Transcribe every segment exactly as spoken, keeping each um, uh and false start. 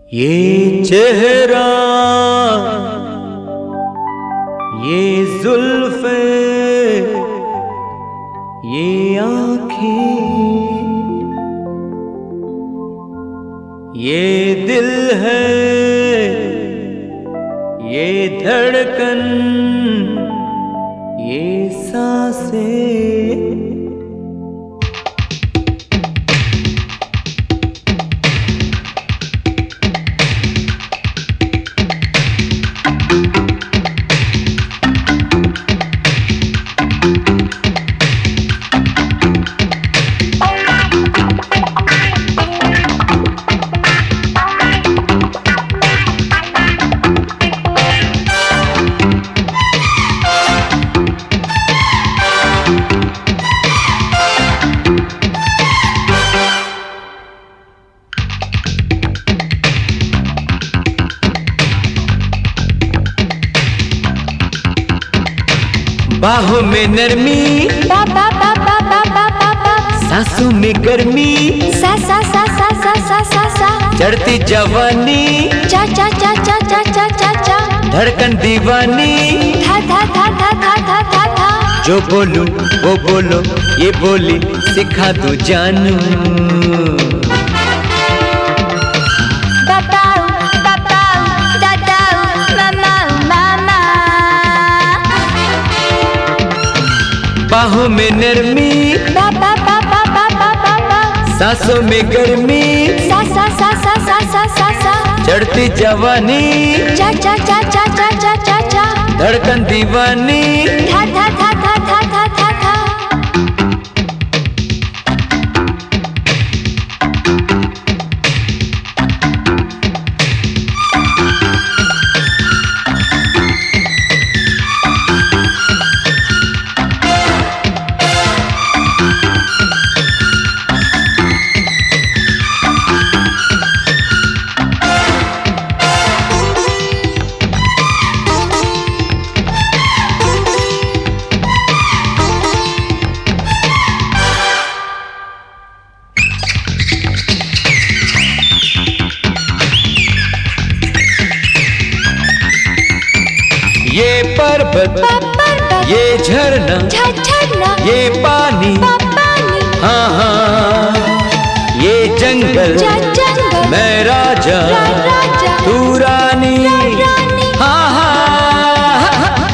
ये चेहरा, ये जुल्फे, ये आँखें, ये दिल है, ये धड़कन, ये सांसें। बाहों में नरमी, बा बा बा बा बा बा बा बा, सांसों में गर्मी, सा सा सा सा सा सा सा सा, चढ़ती जवानी, चा चा चा चा चा चा चा चा, धड़कन दीवानी, था था था था था था था था, जो बोलूं वो बोलो, ये बोली सिखा दो जानू। बताओ बताओ बताओ मामा मामा, बाहों में नरमी, बा बा बा बा बा बा बा बा, सांसों में गर्मी, सा सा सा सा सा सा सा सा, चढ़ती जवानी, चा चा चा चा चा चा चा चा, धड़कन दीवानी, था था था था था था था था। ये पर्वत, ये झरना, झरना, ये पानी, पानी, हाँ हाँ, ये जंगल, जंगल, मैं राजा, राजा, तू रानी, रानी, हाँ हाँ।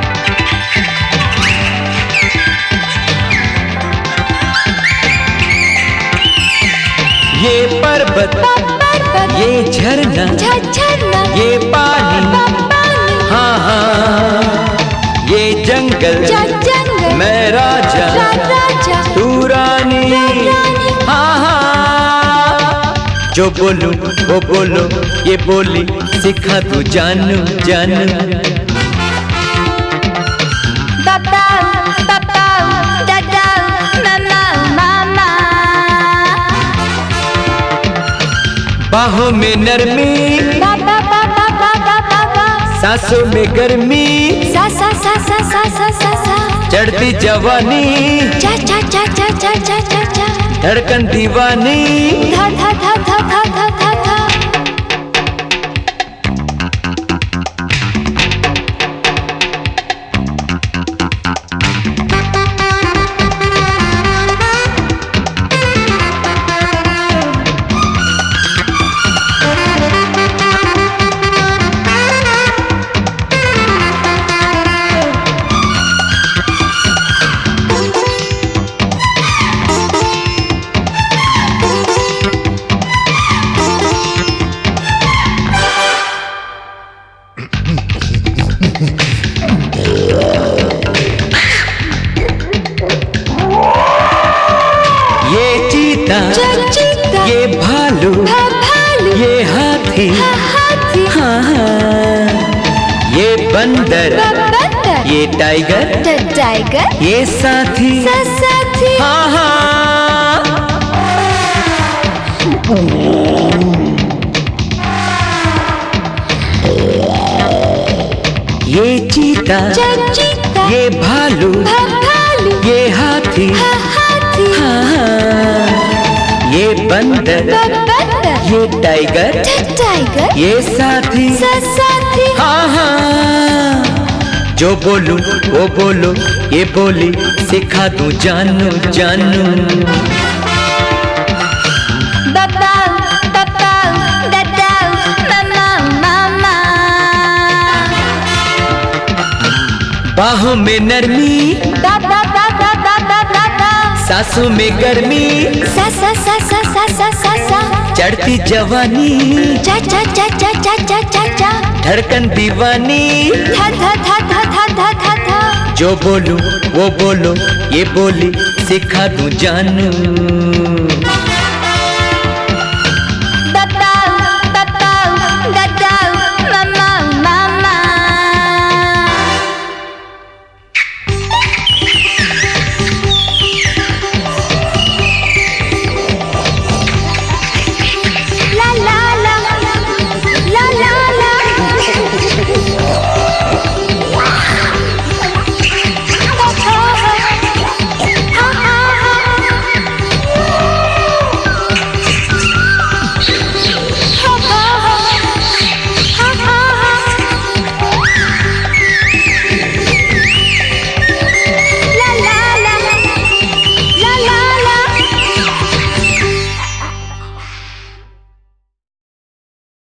ये पर्वत, ये झरना, झरना, ये पानी, हाँ हाँ, ये जंगल, जंगल, मैं राजा, राजा, तू रानी, हाँ हाँ, जो बोलूं वो बोलो, ये बोली सिखा तू जानू जानू। बताओ बताओ बताओ मामा मामा, बाहों में नरमी, बा बा बा बा बा बा बा बा, सांसों में गर्मी, सा सा सा सा सा सा सा सा, चढ़ती जवानी, चा चा चा चा चा चा चा चा, धड़कन दीवानी, धा धा धा धा धा धा धा धा। ये चीता, चीता, ये भालू, भालू, ये हाथी, हाथी, हाँ हाँ, ये बंदर, बंदर, ये टाइगर, टाइगर, ये साथी, साथी, हाँ हाँ। ये चीता, चीता, ये भालू, भालू, ये हाथी, हाथी, हाँ हाँ, ये बंदर, बंदर, ये टाइगर टाइगर, ये साथी साथी, हाँ हाँ। जो बोलूं वो बोलो, ये बोली सिखा दूं जानू जानू। बाबा पापा दादा मामा मामा, बाहों में नरमी, बाबा बाबा बाबा बाबा, सांसों में गर्मी, सा सा सा सा सा सा सा सा, चढ़ती जवानी, चा चा चा चा चा चा चा चा, धड़कन दीवानी, धा धा धा धा धा धा धा धा। जो बोलूं वो बोलो, ये बोली सिखा दूं जानू।